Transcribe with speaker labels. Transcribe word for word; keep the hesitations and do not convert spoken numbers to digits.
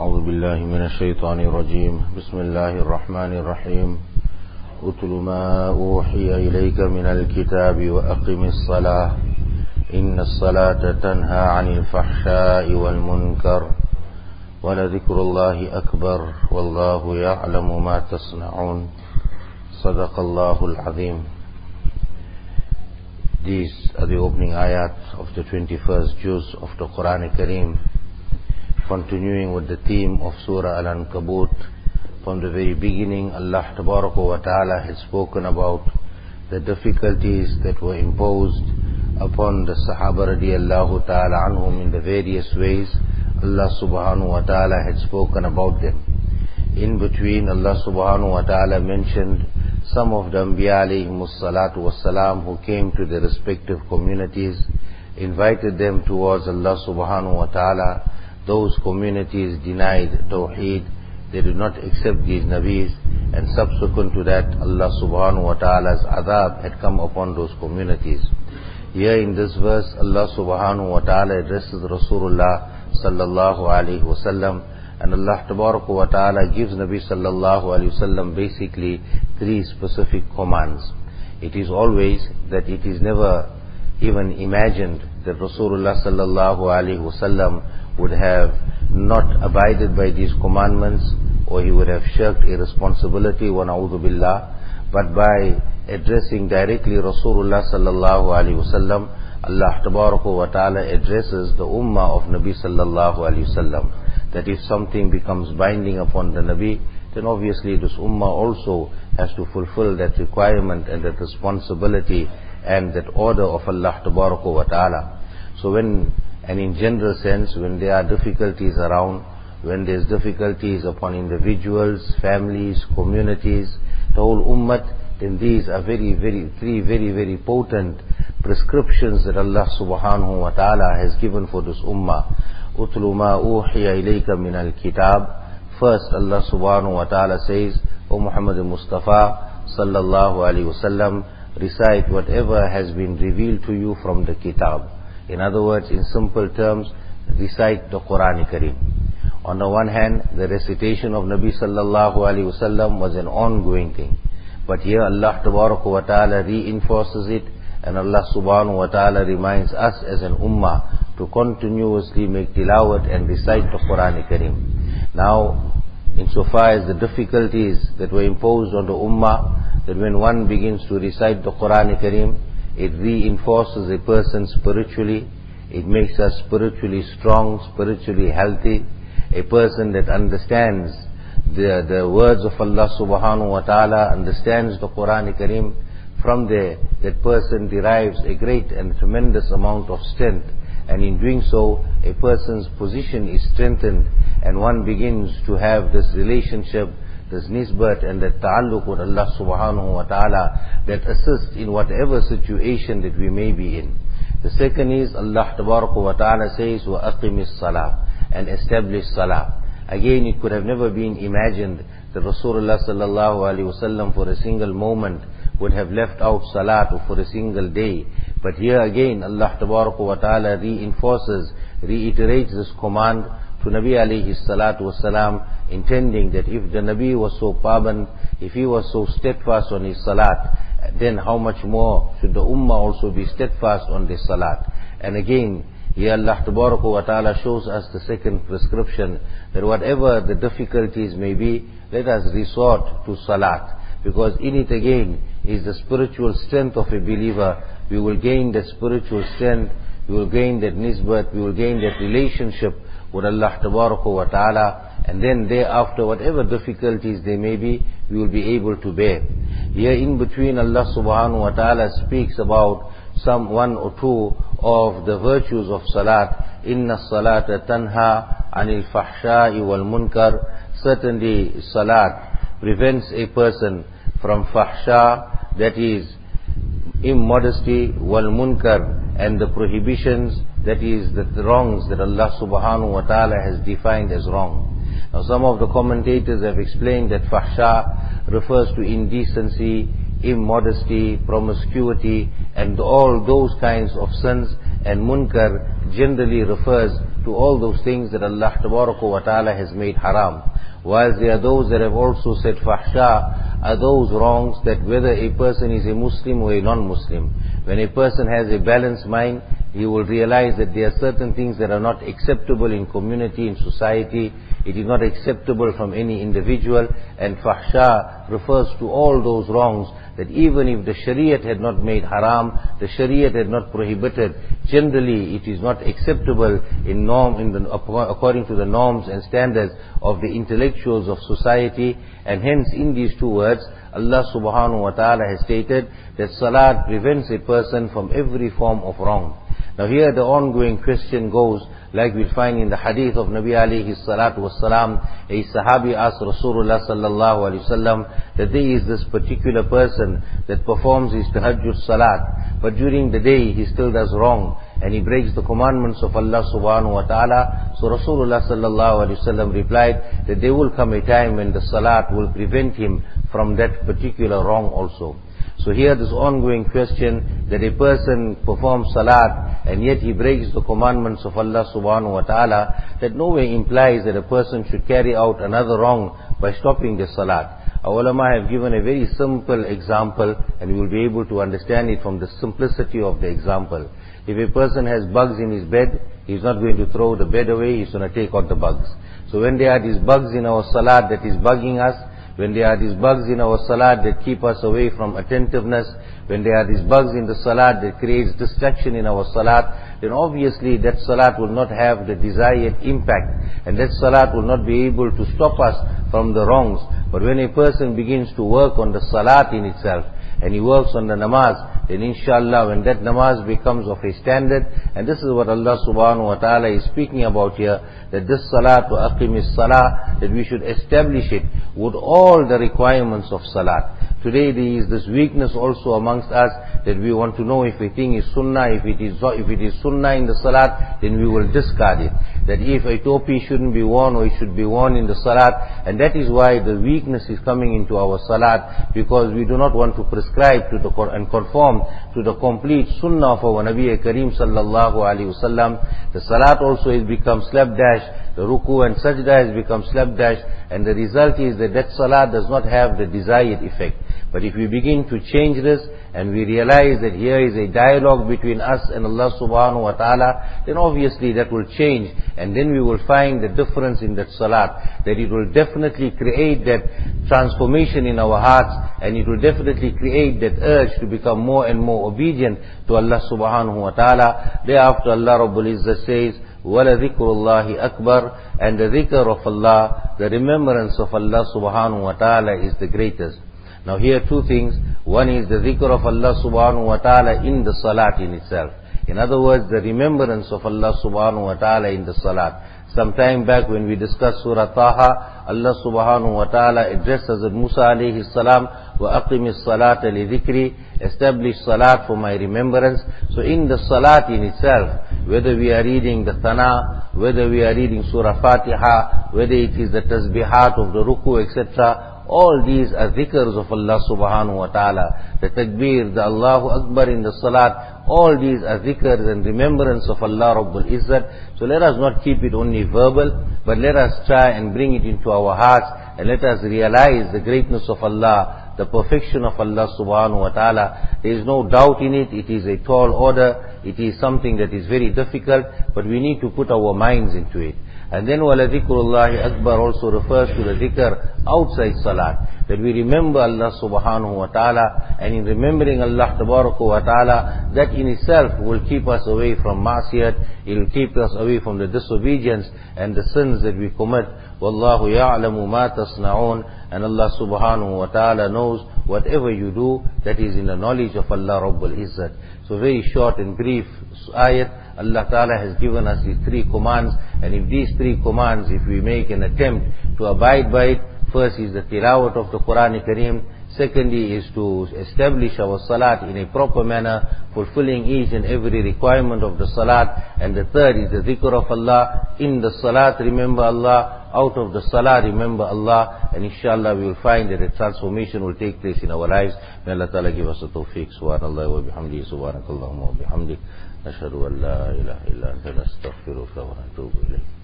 Speaker 1: أعوذ بالله من الشيطان الرجيم بسم الله الرحمن الرحيم أتل ما أوحي إليك من الكتاب وأقم الصلاة إن الصلاة تنهى عن الفحشاء والمنكر ولذكر الله أكبر والله يعلم ما تصنعون صدق الله العظيم. These are the opening ayat of the twenty-first juz of the Quran Kareem, continuing with the theme of Surah Al-Ankabut. From the very beginning, Allah Tabaraka wa Ta'ala had spoken about the difficulties that were imposed upon the Sahaba radiallahu ta'ala anhum in the various ways. Allah Subhanahu wa Ta'ala had spoken about them. In between, Allah Subhanahu wa Ta'ala mentioned some of the Anbiya alayhimus salatu wassalam who came to their respective communities, invited them towards Allah Subhanahu wa Ta'ala. Those communities denied Tawheed, they did not accept these Nabis, and subsequent to that, Allah Subhanahu wa Ta'ala's adhab had come upon those communities. Here in this verse, Allah Subhanahu wa Ta'ala addresses Rasulullah sallallahu alayhi wa sallam, and Allah Tabaraka wa Ta'ala gives Nabi sallallahu alayhi wa sallam basically three specific commands. It is always that it is never even imagined that Rasulullah sallallahu alayhi wa sallam would have not abided by these commandments, or he would have shirked a responsibility, wa na'udhu billah. But by addressing directly Rasulullah sallallahu alayhi wa sallam, Allah Tabaraka wa Ta'ala addresses the ummah of Nabi sallallahu alayhi wa sallam. That if something becomes binding upon the Nabi, then obviously this ummah also has to fulfill that requirement and that responsibility and that order of Allah Tabaraka wa Ta'ala. So when, and in general sense, when there are difficulties around, when there's difficulties upon individuals, families, communities, the whole ummah, then these are very, very, three very, very potent prescriptions that Allah Subhanahu wa Ta'ala has given for this ummah. Utlu ma uhiya ilayka min al-kitab. First, Allah Subhanahu wa Ta'ala says, O Muhammad Mustafa sallallahu alayhi wa sallam, recite whatever has been revealed to you from the kitab. In other words, in simple terms, recite the Quran Kareem. On the one hand, the recitation of Nabi sallallahu alayhi wa sallam was an ongoing thing. But here Allah Tabaraka wa Ta'ala reinforces it, and Allah Subhanahu wa Ta'ala reminds us as an ummah to continuously make tilawat and recite the Quran Kareem. Now, insofar as the difficulties that were imposed on the ummah, that when one begins to recite the Quran Kareem, it reinforces a person spiritually, it makes us spiritually strong, spiritually healthy. A person that understands the, the words of Allah Subhanahu wa Ta'ala, understands the Quran Kareem, from there, that person derives a great and tremendous amount of strength. And in doing so, a person's position is strengthened, and one begins to have this relationship, this nisbat and that ta'alluq with Allah Subhanahu wa Ta'ala that assists in whatever situation that we may be in. The second is, Allah Tabaraka wa Ta'ala says, وَأَقِمِ الصَّلَاةِ, and establish salah. Again, it could have never been imagined that Rasulullah sallallahu alayhi wa sallam for a single moment would have left out salat for a single day. But here again, Allah Tabaraka wa Ta'ala reinforces, reiterates this command to Nabi alayhi salatu wasalam, intending that if the Nabi was so paban, if he was so steadfast on his salat, then how much more should the ummah also be steadfast on this salat. And again, here Allah Tabaraka wa Ta'ala shows us the second prescription, that whatever the difficulties may be, let us resort to salat, because in it again is the spiritual strength of a believer. We will gain that spiritual strength, we will gain that nisbat, we will gain that relationship with Allah Tabaraka wa Ta'ala, and then thereafter whatever difficulties there may be, we will be able to bear. Here in between, Allah Subhanahu wa Ta'ala speaks about some one or two of the virtues of salat. Inna salata tanha anil fahsha'i wal munkar. Certainly salat prevents a person from fahsha, that is immodesty, wal munkar, and the prohibitions, that is the wrongs that Allah Subhanahu wa Ta'ala has defined as wrong. Now some of the commentators have explained that fahsha refers to indecency, immodesty, promiscuity, and all those kinds of sins, and munkar generally refers to all those things that Allah Tabaraka wa Ta'ala has made haram. Whilst there are those that have also said fahsha are those wrongs that whether a person is a Muslim or a non-Muslim. When a person has a balanced mind, he will realize that there are certain things that are not acceptable in community, in society. It is not acceptable from any individual, and fahsha refers to all those wrongs that even if the Shariat had not made haram, the Shariat had not prohibited, generally it is not acceptable in norm, in the, according to the norms and standards of the intellectuals of society. And hence in these two words, Allah subhanahu wa ta'ala has stated that salat prevents a person from every form of wrong. Now here the ongoing question goes, like we find in the hadith of Nabi alayhi salatu wassalam, a sahabi asked Rasulullah sallallahu alayhi wasallam that there is this particular person that performs his tahajjud salat, but during the day he still does wrong and he breaks the commandments of Allah subhanahu wa ta'ala. So Rasulullah sallallahu alayhi wasallam replied that there will come a time when the salat will prevent him from that particular wrong also. So here this ongoing question that a person performs salat and yet he breaks the commandments of Allah subhanahu wa ta'ala, that no way implies that a person should carry out another wrong by stopping the salat. Our ulama have given a very simple example, and we will be able to understand it from the simplicity of the example. If a person has bugs in his bed, he's not going to throw the bed away, he's going to take out the bugs. So when there are these bugs in our salat that is bugging us, when there are these bugs in our salat that keep us away from attentiveness, when there are these bugs in the salat that creates distraction in our salat, then obviously that salat will not have the desired impact, and that salat will not be able to stop us from the wrongs. But when a person begins to work on the salat in itself, and he works on the namaz, then inshallah when that namaz becomes of a standard, and this is what Allah subhanahu wa ta'ala is speaking about here, that this salat wa aqimis salah, that we should establish it with all the requirements of salat. Today there is this weakness also amongst us that we want to know if a thing is sunnah, if it is if it is sunnah in the salat, then we will discard it. That if a topi shouldn't be worn or it should be worn in the salat, and that is why the weakness is coming into our salat, because we do not want to prescribe to the and conform to the complete sunnah of our Nabi Kareem sallallahu alaihi wasallam. The salat also has become slapdash, the ruku and sajda has become slapdash, and the result is that that salat does not have the desired effect. But if we begin to change this, and we realize that here is a dialogue between us and Allah subhanahu wa ta'ala, then obviously that will change, and then we will find the difference in that salat, that it will definitely create that transformation in our hearts, and it will definitely create that urge to become more and more obedient to Allah subhanahu wa ta'ala. Thereafter Allah Rabbul Izzah says, وَلَذِكْرُ اللَّهِ أَكْبَرُ, and the dhikr of Allah, the remembrance of Allah subhanahu wa ta'ala is the greatest. Now here two things. One is the dhikr of Allah subhanahu wa ta'ala in the salat in itself. In other words, the remembrance of Allah subhanahu wa ta'ala in the salat. Some time back when we discussed Surah Taha, Allah subhanahu wa ta'ala addressed Hazrat Musa alayhi salam, وَأَقِمِ الصَّلَاةَ لِذِكْرِ, establish salat for my remembrance. So in the salat in itself, whether we are reading the Thana, whether we are reading Surah Fatiha, whether it is the tasbihat of the ruku, et cetera, all these are dhikrs of Allah subhanahu wa ta'ala. The takbir, the Allahu Akbar in the salat, all these are dhikrs and remembrance of Allah Rabbul Izzat. So let us not keep it only verbal, but let us try and bring it into our hearts, and let us realize the greatness of Allah, the perfection of Allah subhanahu wa ta'ala. There is no doubt in it. It is a tall order. It is something that is very difficult, but we need to put our minds into it. And then وَلَذِكْرُ اللَّهِ أَكْبَرُ also refers to the dhikr outside salat, that we remember Allah subhanahu wa ta'ala, and in remembering Allah tabaraka wa ta'ala, that in itself will keep us away from ma'siyat, it will keep us away from the disobedience and the sins that we commit. وَاللَّهُ يَعْلَمُ مَا تَصْنَعُونَ, and Allah subhanahu wa ta'ala knows whatever you do, that is in the knowledge of Allah Rabbul Izzat. So very short and brief ayat. Allah Ta'ala has given us these three commands, and if these three commands, if we make an attempt to abide by it, first is the tilawat of the Quran Kareem, secondly is to establish our salat in a proper manner, fulfilling each and every requirement of the salat, and the third is the dhikr of Allah. In the salat remember Allah, out of the salah, remember Allah, and inshallah we will find that a transformation will take place in our lives. May Allah Ta'ala give us the tawfiq. Subhanallah wa bihamdihi, subhanakallahumma wa bihamdik. Nashhadu an la ilaha illa anta nastaghfiruka wa natubu ilayk.